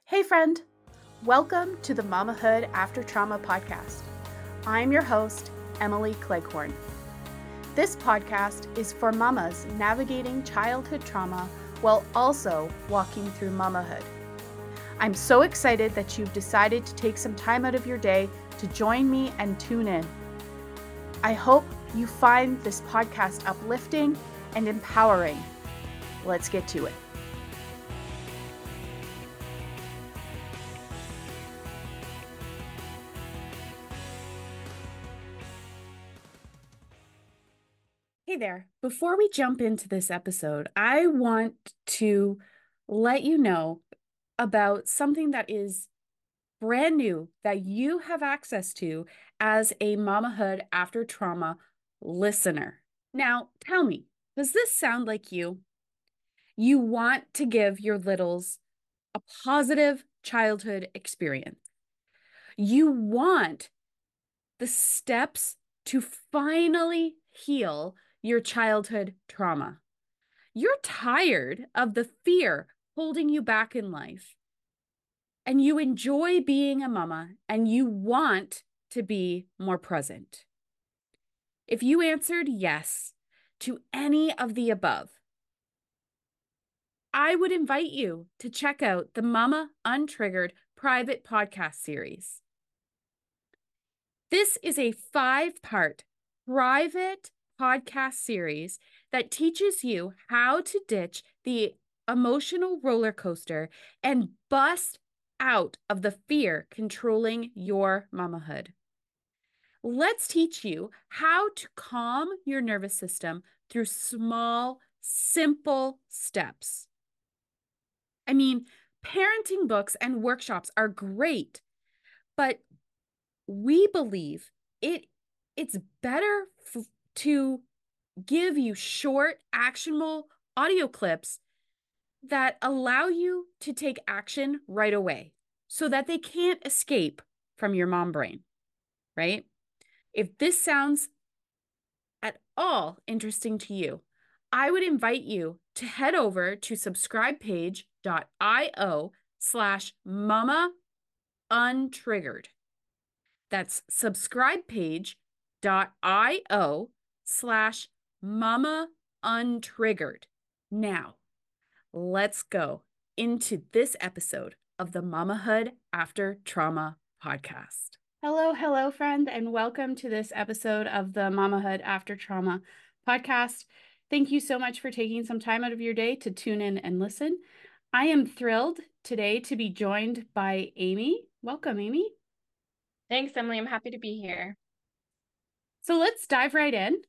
Hey friend, welcome to the Mamahood After Trauma podcast. I'm your host, Emily Cleghorn. This podcast is for mamas navigating childhood trauma while also walking through mamahood. I'm so excited that you've decided to take some time out of your day to join me and tune in. I hope you find this podcast uplifting and empowering. Let's get to it. Hey there. Before we jump into this episode, I want to let you know about something that is brand new that you have access to as a Mamahood After Trauma listener. Now, tell me, does this sound like you? You want to give your littles a positive childhood experience. You want the steps to finally heal your childhood trauma. You're tired of the fear holding you back in life, and you enjoy being a mama, and you want to be more present. If you answered yes to any of the above, I would invite you to check out the Mama Untriggered private podcast series. This is a 5-part private podcast series that teaches you how to ditch the emotional roller coaster and bust out of the fear controlling your mamahood. Let's teach you how to calm your nervous system through small, simple steps. I mean, parenting books and workshops are great, but we believe it's better to give you short, actionable audio clips that allow you to take action right away so that they can't escape from your mom brain, right? If this sounds at all interesting to you, I would invite you to head over to subscribepage.io/mama untriggered. That's subscribepage.io/mama untriggered. Now, let's go into this episode of the Mamahood After Trauma podcast. Hello, friend, and welcome to this episode of the Mamahood After Trauma podcast. Thank you so much for taking some time out of your day to tune in and listen. I am thrilled today to be joined by Amy. Welcome, Amy. Thanks, Emily. I'm happy to be here. So let's dive right in.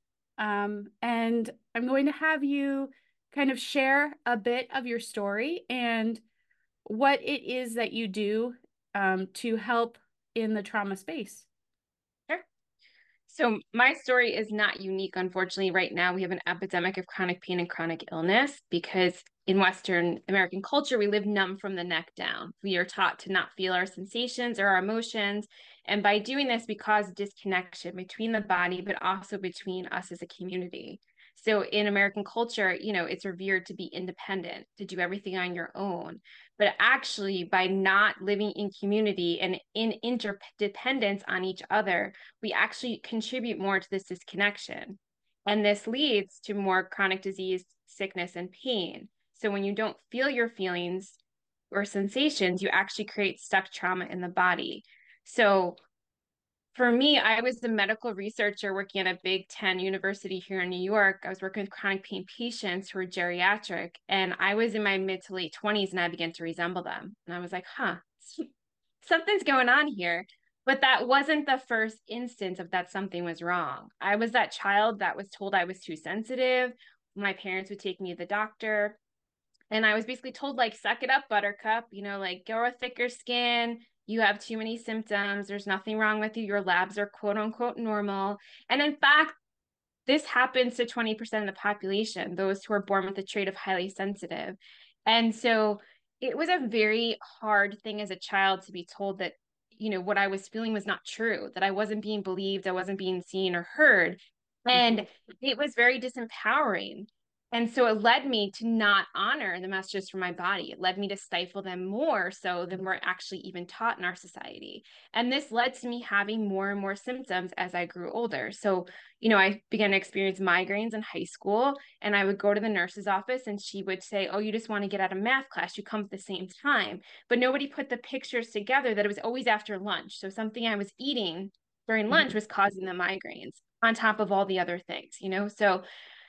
And I'm going to have you kind of share a bit of your story and what it is that you do to help in the trauma space. Sure. So my story is not unique. Unfortunately, right now we have an epidemic of chronic pain and chronic illness because in Western American culture, we live numb from the neck down. We are taught to not feel our sensations or our emotions. And by doing this, we cause disconnection between the body, but also between us as a community. So in American culture, it's revered to be independent, to do everything on your own. But actually, by not living in community and in interdependence on each other, we actually contribute more to this disconnection. And this leads to more chronic disease, sickness, and pain. So when you don't feel your feelings or sensations, you actually create stuck trauma in the body. So for me, I was a medical researcher working at a Big 10 university here in New York. I was working with chronic pain patients who were geriatric, and I was in my mid to late 20s and I began to resemble them. And I was like, something's going on here. But that wasn't the first instance of that something was wrong. I was that child that was told I was too sensitive. My parents would take me to the doctor. And I was basically told, like, suck it up, buttercup, like, grow a thicker skin. You have too many symptoms. There's nothing wrong with you. Your labs are quote unquote normal. And in fact, this happens to 20% of the population, those who are born with the trait of highly sensitive. And so it was a very hard thing as a child to be told that, what I was feeling was not true, that I wasn't being believed, I wasn't being seen or heard. And it was very disempowering. And so it led me to not honor the messages from my body. It led me to stifle them more so than we're actually even taught in our society. And this led to me having more and more symptoms as I grew older. So, I began to experience migraines in high school, and I would go to the nurse's office and she would say, "Oh, you just want to get out of math class. You come at the same time." But nobody put the pictures together that it was always after lunch. So something I was eating during lunch was causing the migraines on top of all the other things. So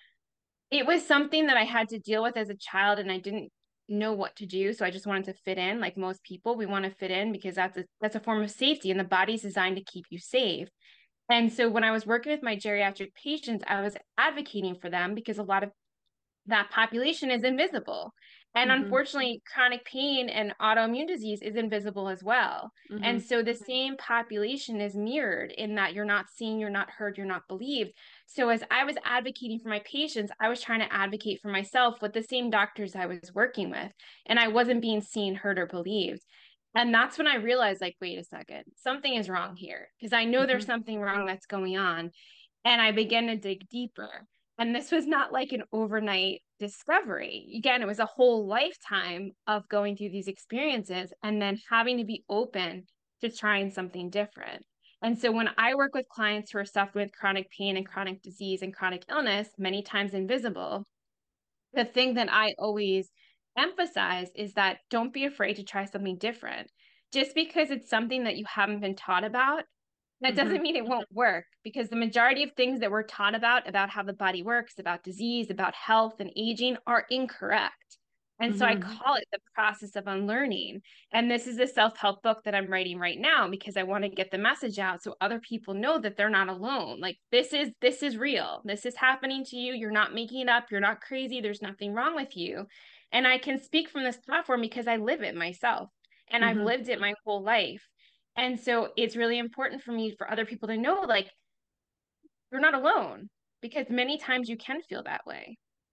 it was something that I had to deal with as a child, and I didn't know what to do. So I just wanted to fit in. Like most people, we want to fit in because that's a form of safety, and the body's designed to keep you safe. And so when I was working with my geriatric patients, I was advocating for them because a lot of that population is invisible. And Mm-hmm. unfortunately, chronic pain and autoimmune disease is invisible as well. Mm-hmm. And so the same population is mirrored in that you're not seen, you're not heard, you're not believed. So as I was advocating for my patients, I was trying to advocate for myself with the same doctors I was working with. And I wasn't being seen, heard, or believed. And that's when I realized, like, wait a second, something is wrong here because I know there's Mm-hmm. something wrong that's going on. And I began to dig deeper. And this was not like an overnight discovery. Again, it was a whole lifetime of going through these experiences and then having to be open to trying something different. And so when I work with clients who are suffering with chronic pain and chronic disease and chronic illness, many times invisible, the thing that I always emphasize is that don't be afraid to try something different. Just because it's something that you haven't been taught about, that Mm-hmm. doesn't mean it won't work, because the majority of things that we're taught about how the body works, about disease, about health and aging are incorrect. And so I Mm-hmm. call it the process of unlearning. And this is a self-help book that I'm writing right now because I want to get the message out so other people know that they're not alone. Like this is real. This is happening to you. You're not making it up. You're not crazy. There's nothing wrong with you. And I can speak from this platform because I live it myself and I've Mm-hmm. lived it my whole life. And so it's really important for me for other people to know, like, you're not alone because many times you can feel that way.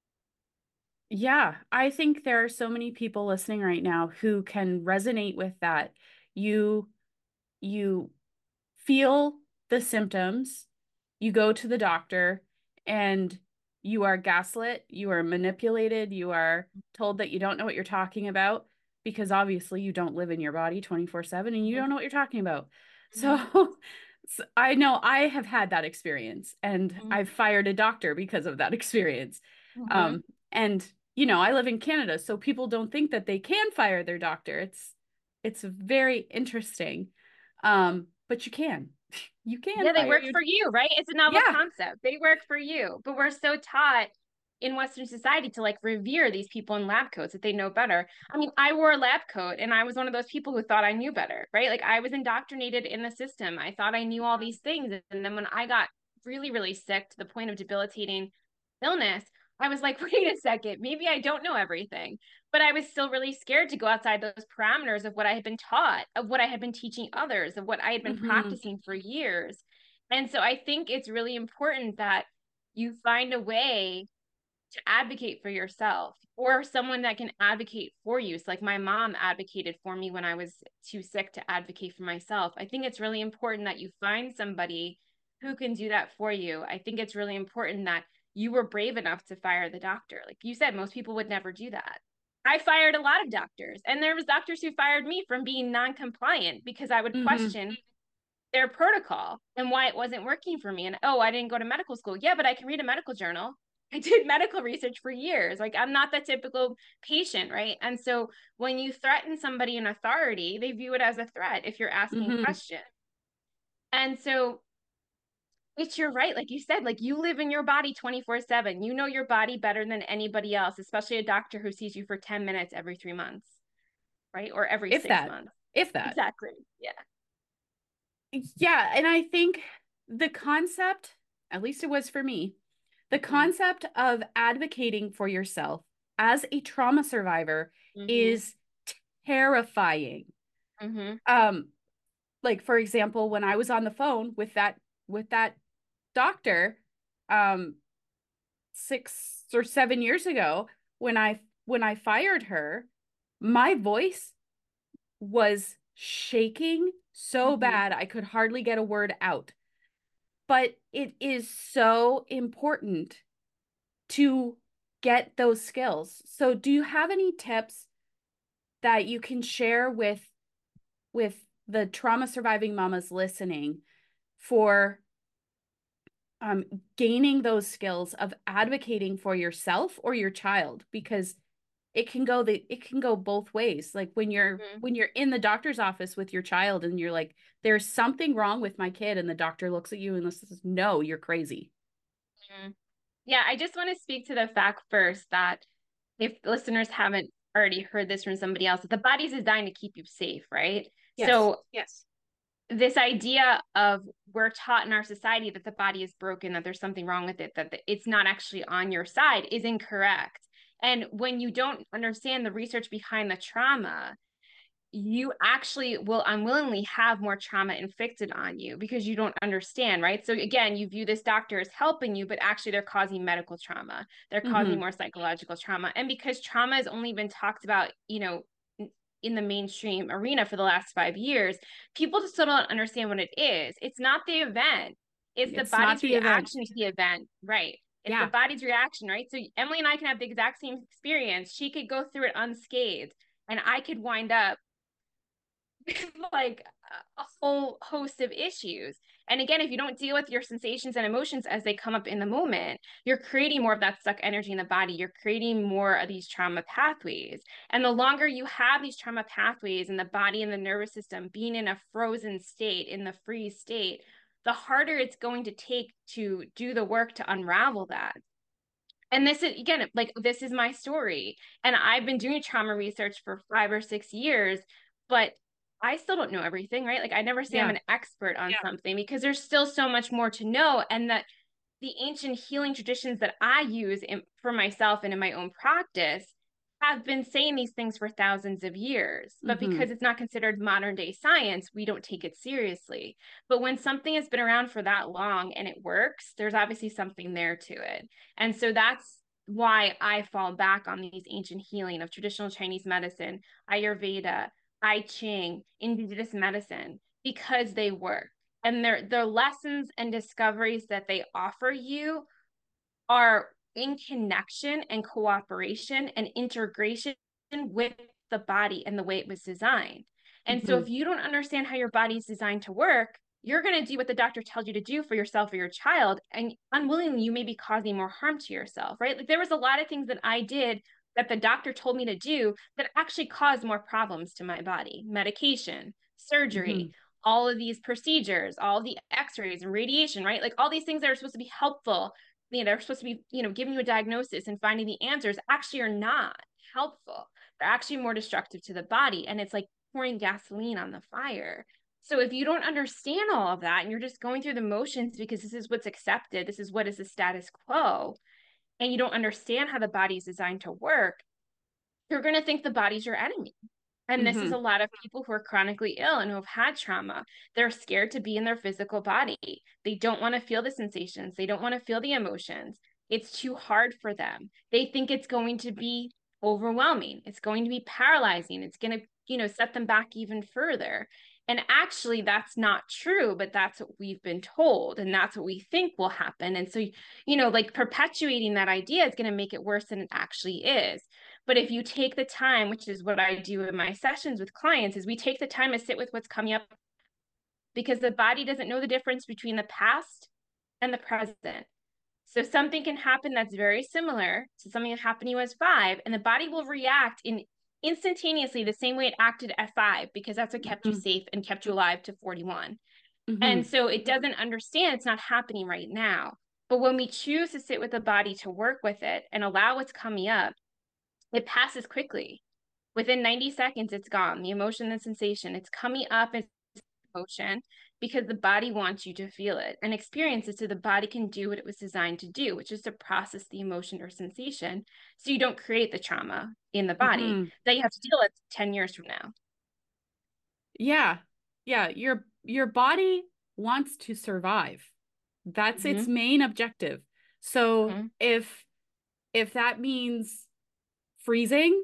Yeah, I think there are so many people listening right now who can resonate with that. You you feel the symptoms, you go to the doctor, and you are gaslit, you are manipulated, you are told that you don't know what you're talking about because obviously you don't live in your body 24/7 and you Mm-hmm. don't know what you're talking about. Mm-hmm. So, so I know I have had that experience and Mm-hmm. I've fired a doctor because of that experience. Mm-hmm. Um, and I live in Canada, so people don't think that they can fire their doctor. It's very interesting. But you can. You can Yeah, they fire work you. for you, right? It's a novel Yeah. concept. They work for you. But we're so taught in Western society to like revere these people in lab coats that they know better. I mean, I wore a lab coat and I was one of those people who thought I knew better, right? Like I was indoctrinated in the system. I thought I knew all these things. And then when I got really, really sick to the point of debilitating illness, I was like, wait a second, maybe I don't know everything. But I was still really scared to go outside those parameters of what I had been taught, of what I had been teaching others, of what I had been Hmm. practicing for years. And so I think it's really important that you find a way to advocate for yourself or someone that can advocate for you. So like my mom advocated for me when I was too sick to advocate for myself. I think it's really important that you find somebody who can do that for you. I think it's really important that you were brave enough to fire the doctor. Like you said, most people would never do that. I fired a lot of doctors, and there was doctors who fired me from being non-compliant because I would Hmm. question their protocol and why it wasn't working for me. And oh, I didn't go to medical school. Yeah, but I can read a medical journal. I did medical research for years. Like I'm not the typical patient, right? And so when you threaten somebody in authority, they view it as a threat if you're asking Hmm. questions. And so it's your right, like you said, like you live in your body 24/7. You know your body better than anybody else, especially a doctor who sees you for 10 minutes every 3 months, right? Or every If six that, months. if that. Exactly. Yeah. Yeah. And I think the concept, at least it was for me, the Mm-hmm. concept of advocating for yourself as a trauma survivor Mm-hmm. is terrifying. Mm-hmm. Um, like for example, when I was on the phone with that doctor, um, 6 or 7 years ago, when I fired her, my voice was shaking so Mm-hmm. bad I could hardly get a word out. But it is so important to get those skills. So do you have any tips that you can share with the trauma surviving mamas listening for gaining those skills of advocating for yourself or your child? Because it can go both ways. Like Mhm. when you're in the doctor's office with your child and you're like, there's something wrong with my kid, and the doctor looks at you and says, no, you're crazy. Mhm. Yeah, I just want to speak to the fact first that if listeners haven't already heard this from somebody else, that the body's designed to keep you safe, right? Yes. So this idea of we're taught in our society that the body is broken, that there's something wrong with it, that it's not actually on your side is incorrect. And when you don't understand the research behind the trauma, you actually will unwillingly have more trauma inflicted on you because you don't understand, right? So again, you view this doctor as helping you, but actually they're causing medical trauma. They're causing Mm-hmm. more psychological trauma. And because trauma has only been talked about, in the mainstream arena for the last 5 years, people just still don't understand what it is. It's not the event. It's the It's not body's the event. reaction to the event, right? It's the Yeah. body's reaction, right? So Emily and I can have the exact same experience. She could go through it unscathed, and I could wind up like a whole host of issues. And again, if you don't deal with your sensations and emotions as they come up in the moment, you're creating more of that stuck energy in the body. You're creating more of these trauma pathways. And the longer you have these trauma pathways in the body and the nervous system being in a frozen state, in the freeze state, the harder it's going to take to do the work to unravel that. And this is, again, like, this is my story. And I've been doing trauma research for 5 or 6 years, but I still don't know everything, right? Like, I never say I'm Yeah. an expert on something because there's still so much more to know. And that the ancient healing traditions that I use for myself and in my own practice have been saying these things for thousands of years. But Mm-hmm. because it's not considered modern day science, we don't take it seriously. But when something has been around for that long and it works, there's obviously something there to it. And so that's why I fall back on these ancient healing of traditional Chinese medicine, Ayurveda, I Ching, indigenous medicine, because they work. And their lessons and discoveries that they offer you are in connection and cooperation and integration with the body and the way it was designed. And so Mm-hmm. if you don't understand how your body is designed to work, you're going to do what the doctor tells you to do for yourself or your child, and unwillingly you may be causing more harm to yourself, right? Like, there was a lot of things that I did that the doctor told me to do that actually caused more problems to my body. Medication, Mm-hmm. surgery, all of these procedures, all the x-rays and radiation, right? Like, all these things that are supposed to be helpful, they're supposed to be, giving you a diagnosis and finding the answers, actually are not helpful. They're actually more destructive to the body. And it's like pouring gasoline on the fire. So if you don't understand all of that and you're just going through the motions because this is what's accepted, this is what is the status quo, and you don't understand how the body is designed to work, you're going to think the body's your enemy. And this is Mm-hmm. a lot of people who are chronically ill and who have had trauma. They're scared to be in their physical body. They don't want to feel the sensations. They don't want to feel the emotions. It's too hard for them. They think it's going to be overwhelming. It's going to be paralyzing. It's going to, set them back even further. And actually, that's not true, but that's what we've been told. And that's what we think will happen. And so, like, perpetuating that idea is going to make it worse than it actually is. But if you take the time, which is what I do in my sessions with clients, is we take the time to sit with what's coming up, because the body doesn't know the difference between the past and the present. So something can happen that's very similar to something that happened to you as 5, and the body will react in instantaneously the same way it acted at 5, because that's what kept you Mm-hmm. safe and kept you alive to 41. Mm-hmm. And so it doesn't understand it's not happening right now. But when we choose to sit with the body to work with it and allow what's coming up, it passes quickly. Within 90 seconds, it's gone. The emotion, the sensation, it's coming up as emotion because the body wants you to feel it and experience it so the body can do what it was designed to do, which is to process the emotion or sensation so you don't create the trauma in the body Mm-hmm. that you have to deal with 10 years from now. Yeah. Yeah. Your body wants to survive. That's its Mm-hmm. main objective. So Mm-hmm. if that means freezing,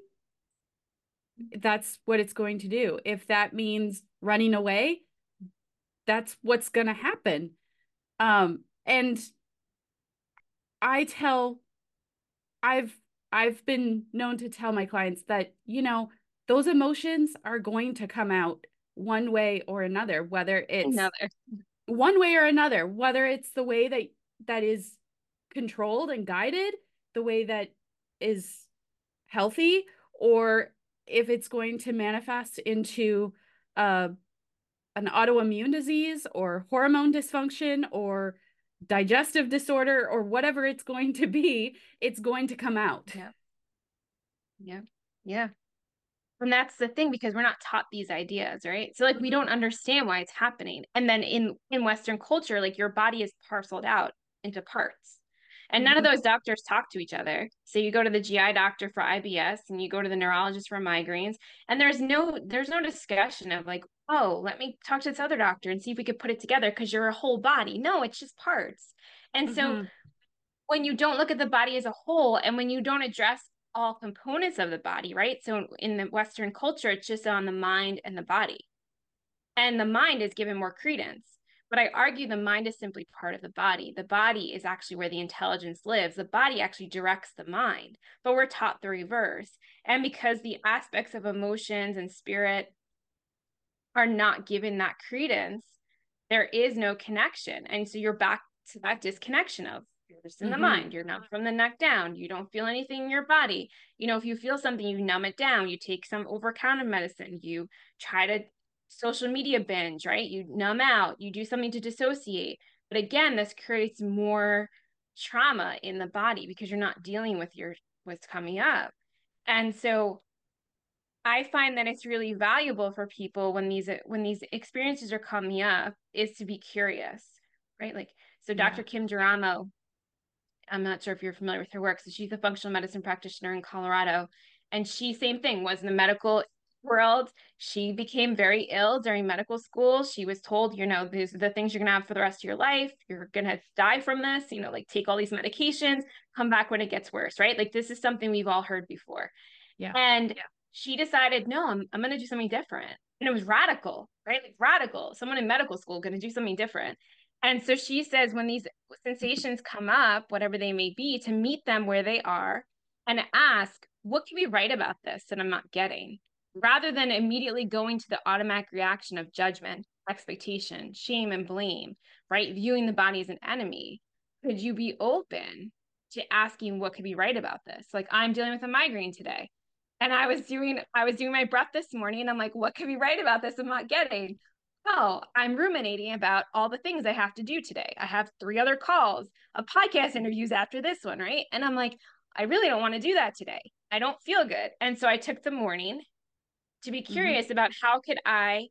that's what it's going to do. If that means running away, that's what's going to happen. And I tell I've I've been known to tell my clients that, those emotions are going to come out one way or another, whether it's Another. one way or another, whether it's the way that is controlled and guided, the way that is healthy, or if it's going to manifest into uh, an autoimmune disease or hormone dysfunction or digestive disorder or whatever it's going to be, it's going to come out. Yeah. Yeah. Yeah. And that's the thing, because we're not taught these ideas, right? So like we don't understand why it's happening. And then in Western culture, like your body is parceled out into parts. And none of Mhm. those doctors talk to each other. So you go to the GI doctor for IBS and you go to the neurologist for migraines, and there's no discussion of like, oh, let me talk to this other doctor and see if we could put it together because you're a whole body. No, it's just parts. And so Mhm. when you don't look at the body as a whole, and when you don't address all components of the body, right? So in the Western culture, it's just on the mind and the body. And the mind is given more credence. But I argue the mind is simply part of the body. The body is actually where the intelligence lives. The body actually directs the mind, but we're taught the reverse. And because the aspects of emotions and spirit are not given that credence, there is no connection. And so you're back to that disconnection of you're just in the Mhm. mind, you're not from the neck down, you don't feel anything in your body. If you feel something, you numb it down, you take some over-counter medicine, you try to social media binge, right? You numb out, you do something to dissociate. But again, this creates more trauma in the body because you're not dealing with what's coming up. And so I find that it's really valuable for people when these experiences are coming up is to be curious, right? Like, so Dr. Yeah. Kim Duramo, I'm not sure if you're familiar with her work. So she's a functional medicine practitioner in Colorado, and she, same thing, was in the medical world. She became very ill during medical school. She was told, these are the things you're gonna have for the rest of your life. You're gonna die from this. Like take all these medications, come back when it gets worse, right? Like this is something we've all heard before. Yeah. And she decided, no, I'm going to do something different. And it was radical, right? Like radical. Someone in medical school going to do something different. And so she says, when these sensations come up, whatever they may be, to meet them where they are and ask, what can we write about this that I'm not getting? Rather than immediately going to the automatic reaction of judgment, expectation, shame, and blame, right? Viewing the body as an enemy. Could you be open to asking what could be right about this? Like, I'm dealing with a migraine today. And I was doing my breath this morning, and I'm like, what can we write about this I'm not getting? Oh, I'm ruminating about all the things I have to do today. I have 3 other calls, a podcast interviews after this one, right? And I'm like, I really don't want to do that today. I don't feel good. And so I took the morning to be Mhm. curious about how could I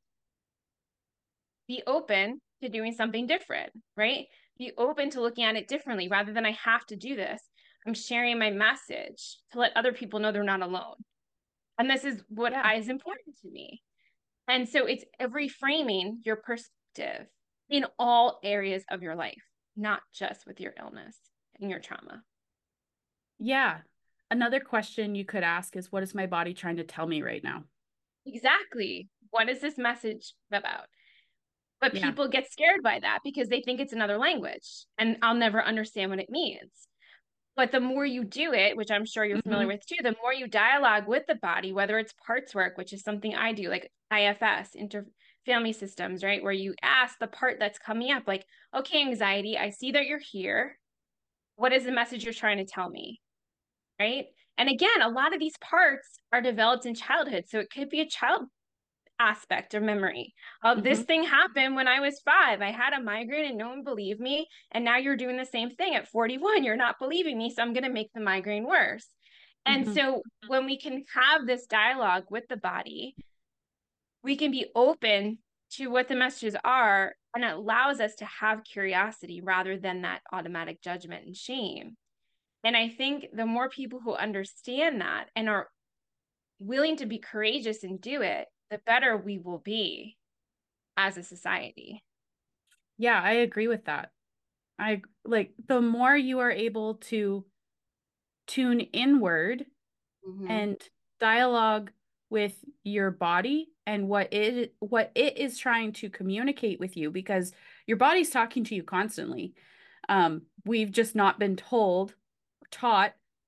be open to doing something different, right? Be open to looking at it differently rather than I have to do this. I'm sharing my message to let other people know they're not alone. And this is what Yeah. is important to me. And so it's reframing your perspective in all areas of your life, not just with your illness and your trauma. Yeah. Another question you could ask is, what is my body trying to tell me right now? Exactly. What is this message about? But Yeah. people get scared by that because they think it's another language and I'll never understand what it means. But the more you do it, which I'm sure you're familiar Mhm. with too, the more you dialogue with the body, whether it's parts work, which is something I do, like IFS, interfamily systems, right? Where you ask the part that's coming up, like, okay, anxiety, I see that you're here. What is the message you're trying to tell me? Right. And again, a lot of these parts are developed in childhood. So it could be a child aspect or memory of this Mhm. thing happened when I was 5. I had a migraine and no one believed me. And now you're doing the same thing at 41. You're not believing me. So I'm going to make the migraine worse. And Mhm. so when we can have this dialogue with the body, we can be open to what the messages are. And it allows us to have curiosity rather than that automatic judgment and shame. And I think the more people who understand that and are willing to be courageous and do it, the better we will be as a society. Yeah, I agree with that. I like the more you are able to tune inward Mm-hmm. and dialogue with your body and what it is trying to communicate with you, because your body's talking to you constantly. We've just not been taught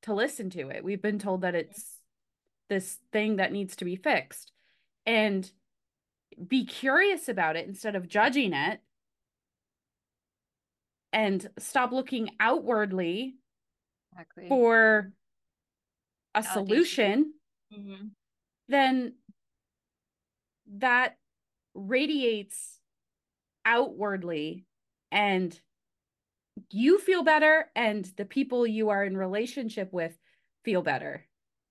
to listen to it. We've been told that it's this thing that needs to be fixed. And be curious about it instead of judging it, and stop looking outwardly Exactly. for a Validation. solution, Mm-hmm. then that radiates outwardly, and you feel better and the people you are in relationship with feel better.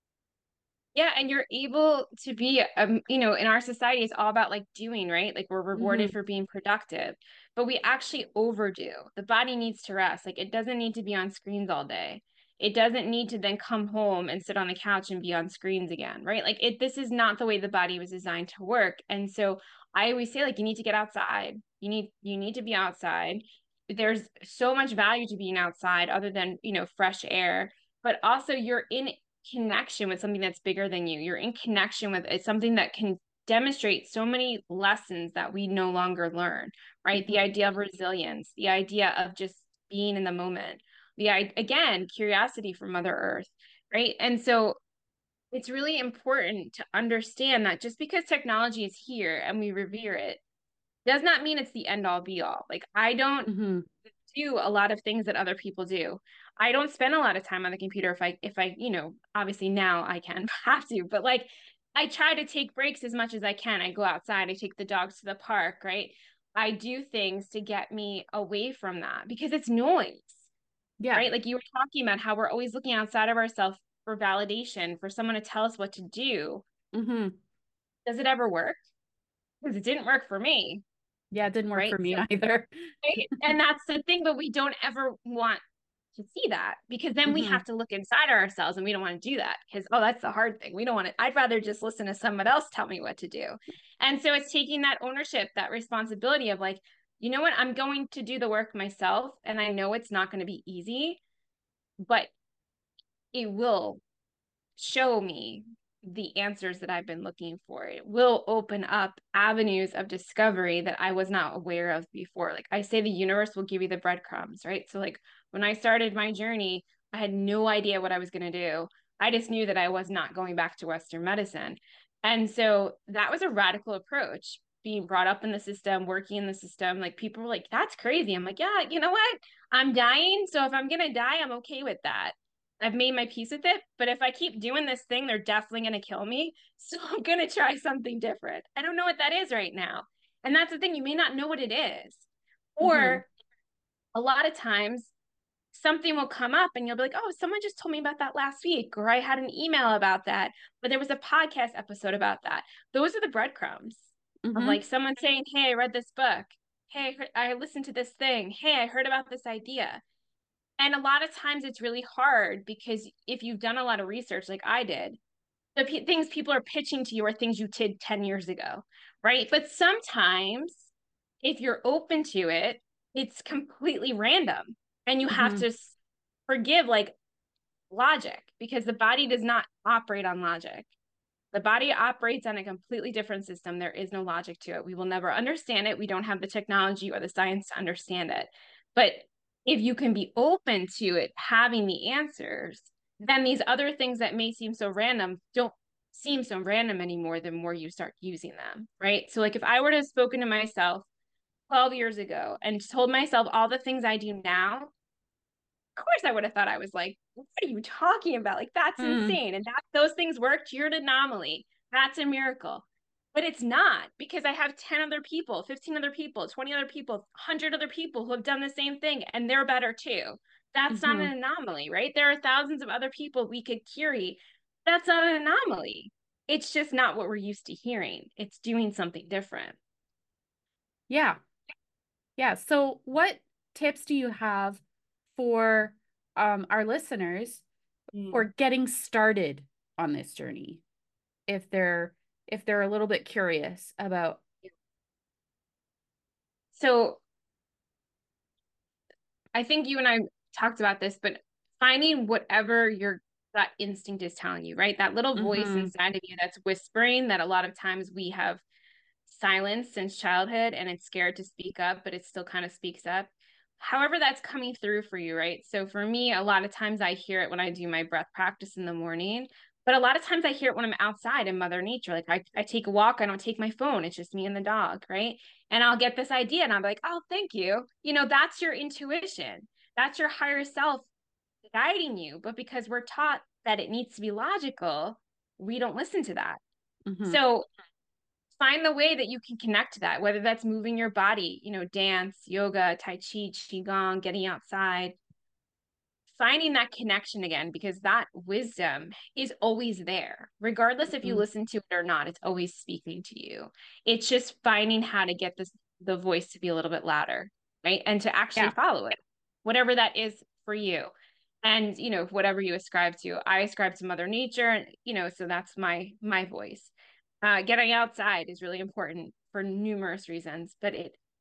Yeah, and you're able to be, in our society, it's all about like doing, right? Like we're rewarded Mm-hmm. for being productive, but we actually overdo. The body needs to rest. Like it doesn't need to be on screens all day. It doesn't need to then come home and sit on the couch and be on screens again, right? Like this is not the way the body was designed to work. And so I always say, like, you need to get outside. You need to be outside. There's so much value to being outside other than, fresh air, but also you're in connection with something that's bigger than you. You're in connection with something that can demonstrate so many lessons that we no longer learn, right? The Mm-hmm. idea of resilience, the idea of just being in the moment, again, curiosity for Mother Earth, right? And so it's really important to understand that just because technology is here and we revere it does not mean it's the end all be all. Like I don't Mm-hmm. do a lot of things that other people do. I don't spend a lot of time on the computer if I, obviously now I can have to, but like I try to take breaks as much as I can. I go outside, I take the dogs to the park, right? I do things to get me away from that because it's noise, Yeah. right? Like you were talking about how we're always looking outside of ourselves for validation, for someone to tell us what to do. Mm-hmm. Does it ever work? Because it didn't work for me, Yeah, it didn't work right? for me So, either. right? And that's the thing, but we don't ever want to see that because then we Mm-hmm. have to look inside ourselves and we don't want to do that because that's the hard thing. We don't want to. I'd rather just listen to someone else tell me what to do. And so it's taking that ownership, that responsibility of like, you know what, I'm going to do the work myself and I know it's not going to be easy, but it will show me the answers that I've been looking for. It will open up avenues of discovery that I was not aware of before. Like I say, the universe will give you the breadcrumbs, right? So, like when I started my journey, I had no idea what I was going to do. I just knew that I was not going back to Western medicine. And so that was a radical approach. Being brought up in the system, working in the system, like people were like, that's crazy. I'm like, yeah, you know what? I'm dying. So if I'm going to die, I'm okay with that. I've made my peace with it. But if I keep doing this thing, they're definitely going to kill me. So I'm going to try something different. I don't know what that is right now. And that's the thing. You may not know what it is. Mm-hmm. Or a lot of times something will come up and you'll be like, oh, someone just told me about that last week. Or I had an email about that. But there was a podcast episode about that. Those are the breadcrumbs of Mm-hmm. like someone saying, hey, I read this book. Hey, I listened to this thing. Hey, I heard about this idea. And a lot of times it's really hard because if you've done a lot of research like I did, the things people are pitching to you are things you did 10 years ago, right? But sometimes if you're open to it, it's completely random and you have Mm-hmm. to forgive like logic because the body does not operate on logic. The body operates on a completely different system. There is no logic to it. We will never understand it. We don't have the technology or the science to understand it. But if you can be open to it having the answers, then these other things that may seem so random don't seem so random anymore the more you start using them, right? So, like, if I were to have spoken to myself 12 years ago and told myself all the things I do now, of course I would have thought I was like, what are you talking about? Like, that's Mm-hmm. insane. And that those things worked. You're an anomaly. That's a miracle. But it's not because I have 10 other people, 15 other people, 20 other people, 100 other people who have done the same thing and they're better too. That's not Mm-hmm. an anomaly, right? There are thousands of other people we could query. That's not an anomaly. It's just not what we're used to hearing. It's doing something different. Yeah. Yeah. So what tips do you have for our listeners for Mm. getting started on this journey if they're a little bit curious about. So I think you and I talked about this, but finding whatever your gut instinct is telling you, right? That little voice Mm-hmm. inside of you that's whispering that a lot of times we have silenced since childhood and it's scared to speak up, but it still kind of speaks up. however that's coming through for you, right? So for me, a lot of times I hear it when I do my breath practice in the morning, but a lot of times I hear it when I'm outside in Mother Nature. Like I take a walk, I don't take my phone, it's just me and the dog, right? And I'll get this idea and I'm like, oh, thank you. You know, that's your intuition. That's your higher self guiding you. But because we're taught that it needs to be logical, we don't listen to that. Mm-hmm. So find the way that you can connect to that, whether that's moving your body, you know, dance, yoga, tai chi, qigong, getting outside, finding that connection again, because that wisdom is always there, regardless if you Mm-hmm. listen to it or not. It's always speaking to you. It's just finding how to get the voice to be a little bit louder, right? And to actually Yeah. follow it, whatever that is for you. And, you know, whatever you ascribe to, I ascribe to Mother Nature, and, you know, so that's my voice. Getting outside is really important for numerous reasons, but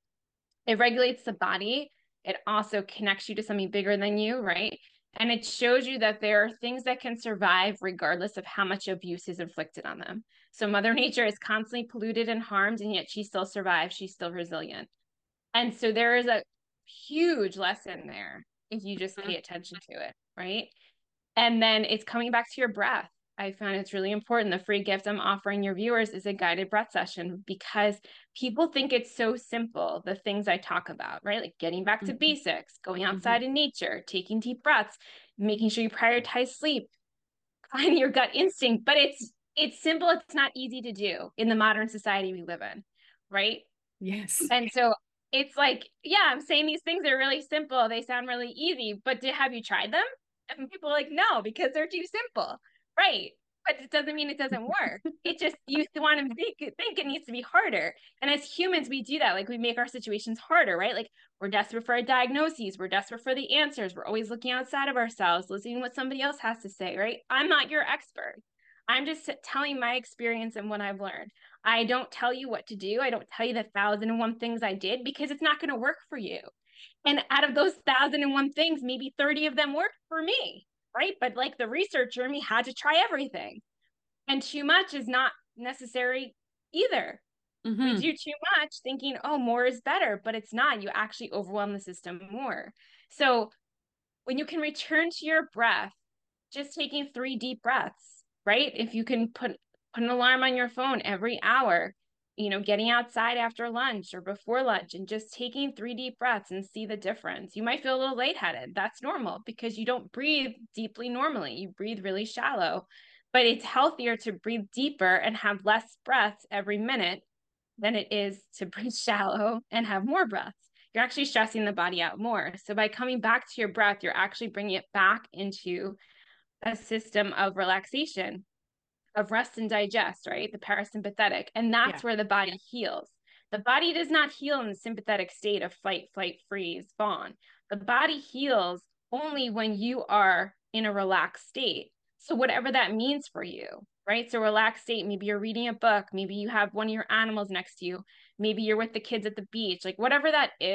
it regulates the body. It also connects you to something bigger than you, right? And it shows you that there are things that can survive regardless of how much abuse is inflicted on them. So Mother Nature is constantly polluted and harmed, and yet she still survives. She's still resilient. And so there is a huge lesson there if you just Mm-hmm. pay attention to it, right? And then it's coming back to your breath. I found it's really important. The free gift I'm offering your viewers is a guided breath session because people think it's so simple, the things I talk about, right? Like getting back to Mm-hmm. basics, going Mm-hmm. outside in nature, taking deep breaths, making sure you prioritize sleep, find your gut instinct. But it's simple, it's not easy to do in the modern society we live in, right? Yes. And so it's like, yeah, I'm saying these things are really simple. They sound really easy, but have you tried them? And people are like, no, because they're too simple. Right. But it doesn't mean it doesn't work. It just, you want to think it needs to be harder. And as humans, we do that. Like we make our situations harder, right? Like we're desperate for our diagnoses. We're desperate for the answers. We're always looking outside of ourselves, listening to what somebody else has to say, right? I'm not your expert. I'm just telling my experience and what I've learned. I don't tell you what to do. I don't tell you the 1,001 things I did because it's not going to work for you. And out of those 1,001 things, maybe 30 of them worked for me, right? But like the researcher in me had to try everything. And too much is not necessary either. We Mm-hmm. do too much thinking, oh, more is better, but it's not. You actually overwhelm the system more. So when you can return to your breath, just taking 3 deep breaths, right? If you can put an alarm on your phone every hour, you know, getting outside after lunch or before lunch and just taking 3 deep breaths and see the difference. You might feel a little lightheaded. That's normal because you don't breathe deeply normally. You breathe really shallow, but it's healthier to breathe deeper and have less breaths every minute than it is to breathe shallow and have more breaths. You're actually stressing the body out more. So by coming back to your breath, you're actually bringing it back into a system of relaxation, of rest and digest, right? The parasympathetic. And Yeah. that's where the body heals. The body does not heal in the sympathetic state of fight, flight, freeze, fawn. The body heals only when you are in a relaxed state. So, whatever that means for you, right? So, relaxed state, maybe you're reading a book, maybe you have one of your animals next to you, maybe you're with the kids at the beach, like whatever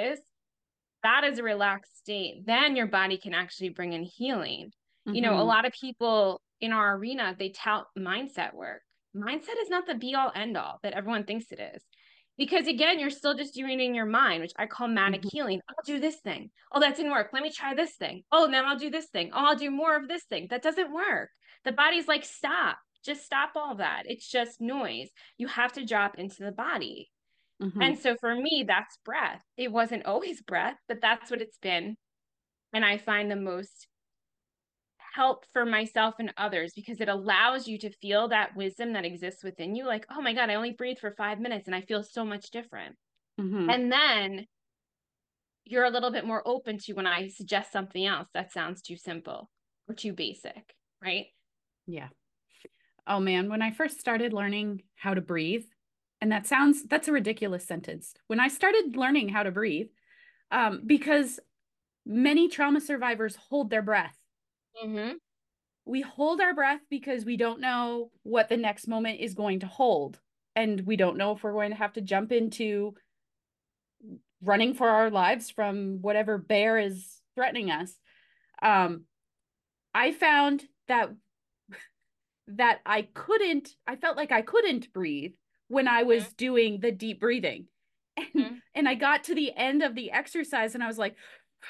that is a relaxed state. Then your body can actually bring in healing. You know, a Mm-hmm. lot of people in our arena, they tout mindset work. Mindset is not the be all end all that everyone thinks it is. Because again, you're still just doing it in your mind, which I call manic Mm-hmm. healing. I'll do this thing. Oh, that didn't work. Let me try this thing. Oh, then I'll do this thing. Oh, I'll do more of this thing. That doesn't work. The body's like, stop. Just stop all that. It's just noise. You have to drop into the body. Mm-hmm. And so for me, that's breath. It wasn't always breath, but that's what it's been. And I find the most help for myself and others because it allows you to feel that wisdom that exists within you. Like, oh my God, I only breathe for 5 minutes and I feel so much different. Mm-hmm. And then you're a little bit more open to when I suggest something else that sounds too simple or too basic, right? Yeah. Oh man, when I first started learning how to breathe, and that's a ridiculous sentence. When I started learning how to breathe, because many trauma survivors hold their breath. Mm-hmm. We hold our breath because we don't know what the next moment is going to hold. And we don't know if we're going to have to jump into running for our lives from whatever bear is threatening us. Um, I found that I felt like I couldn't breathe when I was doing the deep breathing. And Mm-hmm. and I got to the end of the exercise and I was like,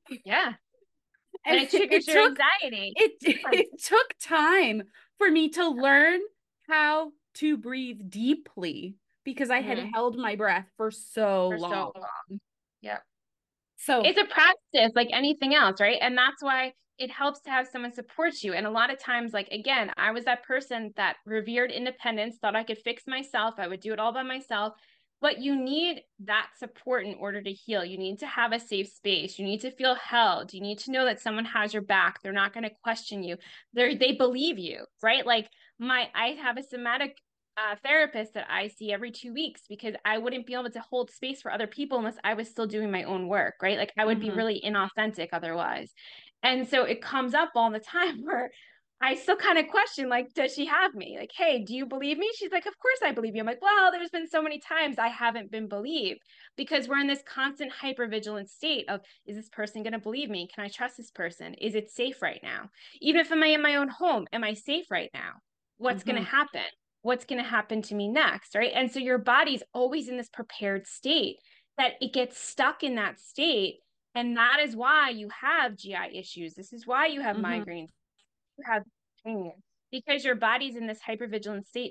Yeah. And it triggers your anxiety. It took time for me to learn how to breathe deeply because I had held my breath for so long. Yeah. So it's a practice like anything else, right? And that's why it helps to have someone support you. And a lot of times, like, again, I was that person that revered independence, thought I could fix myself. I would do it all by myself. But you need that support in order to heal. You need to have a safe space. You need to feel held. You need to know that someone has your back. They're not going to question you. They believe you, right? Like I have a somatic therapist that I see every 2 weeks because I wouldn't be able to hold space for other people unless I was still doing my own work, right? Like I would be really inauthentic otherwise. And so it comes up all the time where I still kind of question, like, does she have me? Like, hey, do you believe me? She's like, of course I believe you. I'm like, well, there's been so many times I haven't been believed because we're in this constant hypervigilant state of, is this person going to believe me? Can I trust this person? Is it safe right now? Even if I'm in my own home, am I safe right now? What's going to happen? What's going to happen to me next, right? And so your body's always in this prepared state that it gets stuck in that state. And that is why you have GI issues. This is why you have migraines. You have pain because your body's in this hypervigilant state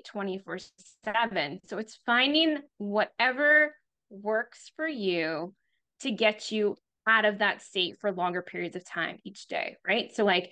24/7. So it's finding whatever works for you to get you out of that state for longer periods of time each day, right? So like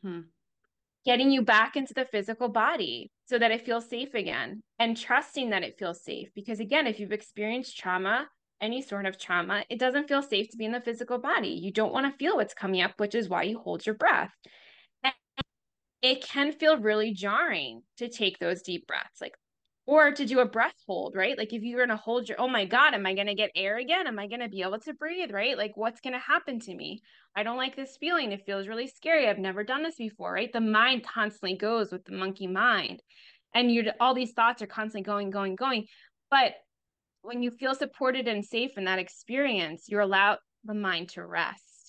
getting you back into the physical body so that it feels safe again and trusting that it feels safe. Because again, if you've experienced trauma, any sort of trauma, it doesn't feel safe to be in the physical body. You don't want to feel what's coming up, which is why you hold your breath. And it can feel really jarring to take those deep breaths, like, or to do a breath hold, right? Like if you're going to hold your, oh my God, am I going to get air again? Am I going to be able to breathe, right? Like what's going to happen to me? I don't like this feeling. It feels really scary. I've never done this before, right? The mind constantly goes with the monkey mind. And all these thoughts are constantly going. But when you feel supported and safe in that experience, you're allowed the mind to rest.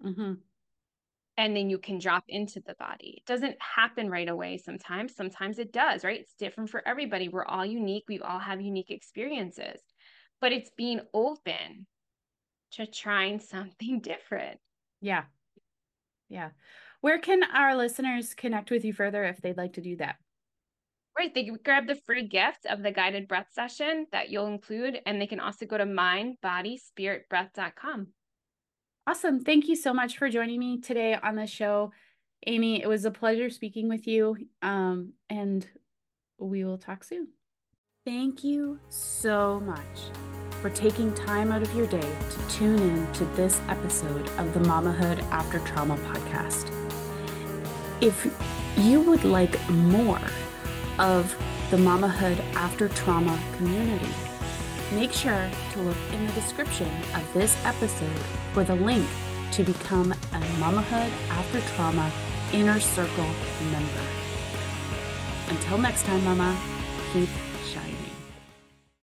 And then you can drop into the body. It doesn't happen right away sometimes. Sometimes it does, right? It's different for everybody. We're all unique. We all have unique experiences. But it's being open to trying something different. Yeah. Where can our listeners connect with you further if they'd like to do that? Right. They can grab the free gift of the guided breath session that you'll include. And they can also go to mindbodyspiritbreath.com. Awesome. Thank you so much for joining me today on the show, Amy. It was a pleasure speaking with you. And we will talk soon. Thank you so much for taking time out of your day to tune in to this episode of the Mamahood After Trauma podcast. If you would like more of the Mamahood After Trauma community, make sure to look in the description of this episode for the link to become a Mamahood After Trauma Inner Circle member. Until next time, Mama, keep